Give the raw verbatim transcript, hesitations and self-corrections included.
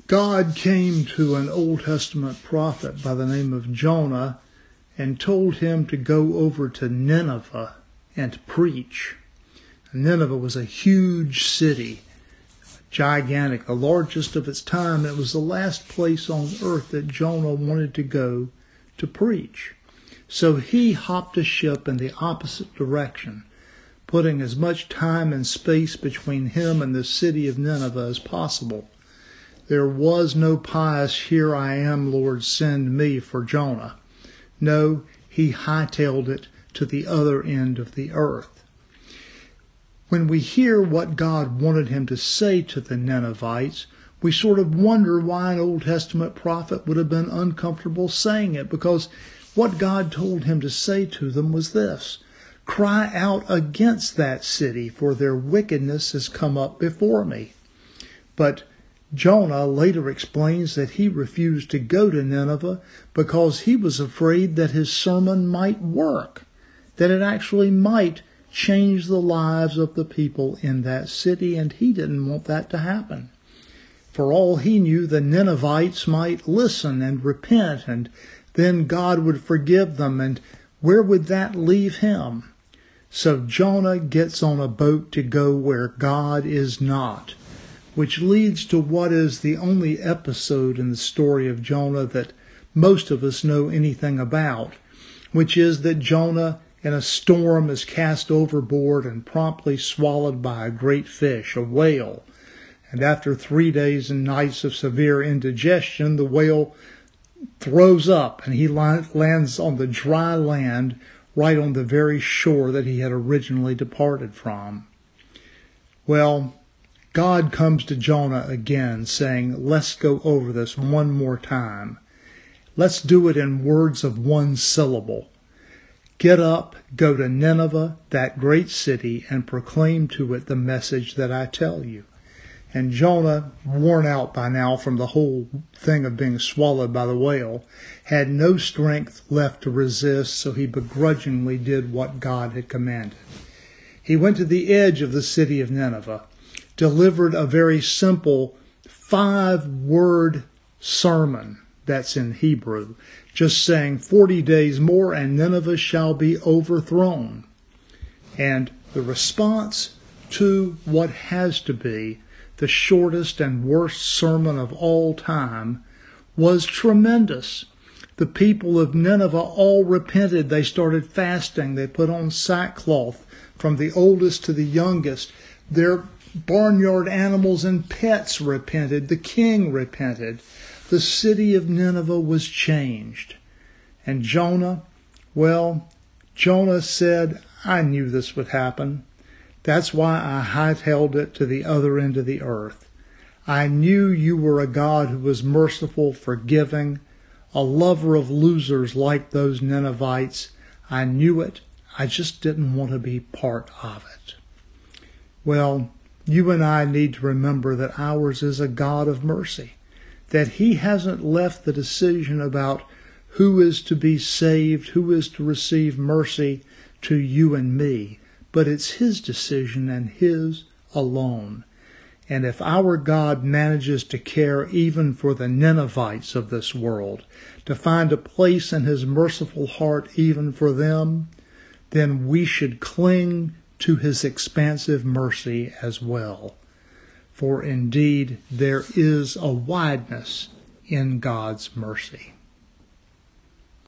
God came to an Old Testament prophet by the name of Jonah and told him to go over to Nineveh and preach. Nineveh was a huge city, gigantic, the largest of its time. It was the last place on earth that Jonah wanted to go to preach. So he hopped a ship in the opposite direction, putting as much time and space between him and the city of Nineveh as possible. There was no pious, "Here I am, Lord, send me," for Jonah. No, he hightailed it to the other end of the earth. When we hear what God wanted him to say to the Ninevites, we sort of wonder why an Old Testament prophet would have been uncomfortable saying it, because what God told him to say to them was this: cry out against that city, for their wickedness has come up before me. But Jonah later explains that he refused to go to Nineveh because he was afraid that his sermon might work, that it actually might change the lives of the people in that city, and he didn't want that to happen. For all he knew, the Ninevites might listen and repent, and then God would forgive them, and where would that leave him? So Jonah gets on a boat to go where God is not, which leads to what is the only episode in the story of Jonah that most of us know anything about, which is that Jonah in a storm is cast overboard and promptly swallowed by a great fish, a whale. And after three days and nights of severe indigestion, the whale throws up and he lands on the dry land right on the very shore that he had originally departed from. Well, God comes to Jonah again saying, let's go over this one more time. Let's do it in words of one syllable. Get up, go to Nineveh, that great city, and proclaim to it the message that I tell you. And Jonah, worn out by now from the whole thing of being swallowed by the whale, had no strength left to resist, so he begrudgingly did what God had commanded. He went to the edge of the city of Nineveh, delivered a very simple five-word sermon, that's in Hebrew, just saying forty days more and Nineveh shall be overthrown. And the response to what has to be the shortest and worst sermon of all time was tremendous. The people of Nineveh all repented. They started fasting. They put on sackcloth, from the oldest to the youngest. Their barnyard animals and pets repented. The king repented. The city of Nineveh was changed. And Jonah, well, Jonah said, I knew this would happen. That's why I hightailed it to the other end of the earth. I knew you were a God who was merciful, forgiving, a lover of losers like those Ninevites. I knew it. I just didn't want to be part of it. Well, you and I need to remember that ours is a God of mercy, that he hasn't left the decision about who is to be saved, who is to receive mercy to you and me, but it's his decision and his alone. And if our God manages to care even for the Ninevites of this world, to find a place in his merciful heart even for them, then we should cling to his expansive mercy as well. For indeed there is a wideness in God's mercy.